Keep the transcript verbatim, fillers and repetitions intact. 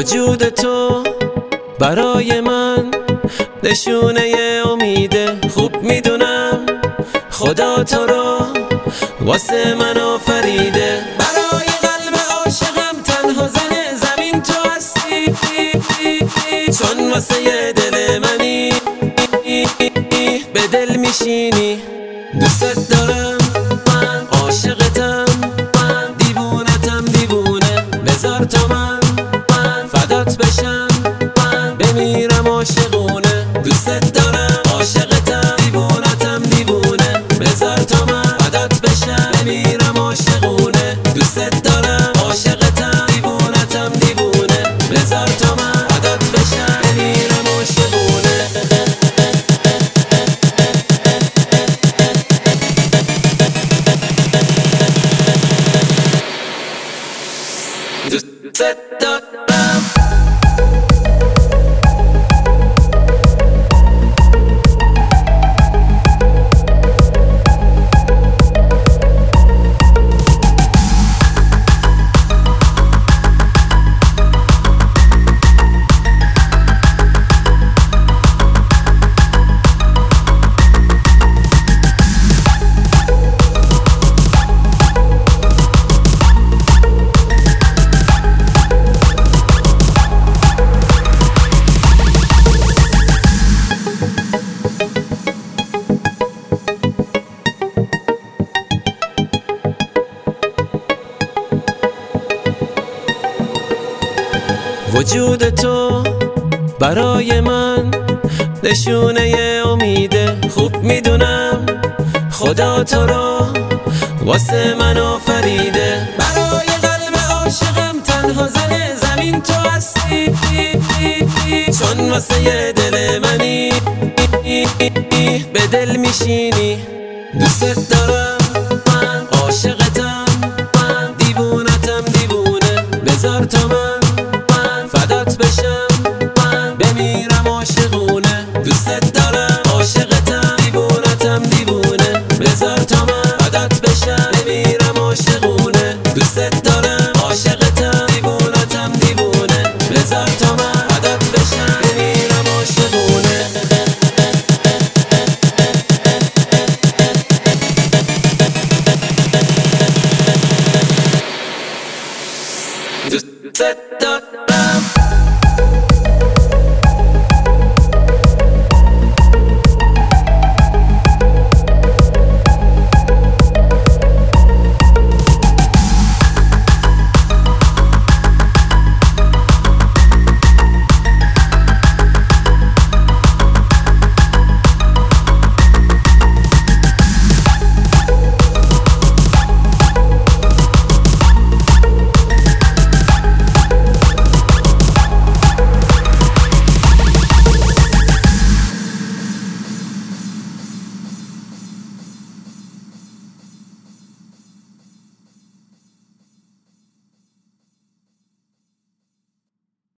وجود تو برای من نشونه امیده. خوب میدونم خدا تو رو واسه من آفریده. برای قلب عاشقم تنها زن زمین تو هستی، چون واسه دل منی به دل میشینی. دوست دارم، من عاشقتم، من دیوونتم دیوونه. بذار تا من من فدات بشم، من بمیرم عاشقونه. دوست دارم، عاشقتم، دیوونتم دیوونه. بذار تا من فدات بشم، بمیرم عاشقونه. دوست دارم، عاشقتم، دیوونتم دیوونه. بذار تا من فدات بشم، بمیرم عاشقونه. دوست دارم. وجود تو برای من نشونه امیده. خوب میدونم خدا تو رو واسه من آفریده. برای قلب عاشقم تنها زن زمین تو هستی، چون واسه دل منی به دل میشینی. دوست دارم، من عاشقتم، من دیوونتم دیوونه. بذار تا من فدات بشم، من بمیرم عاشقونه. دوست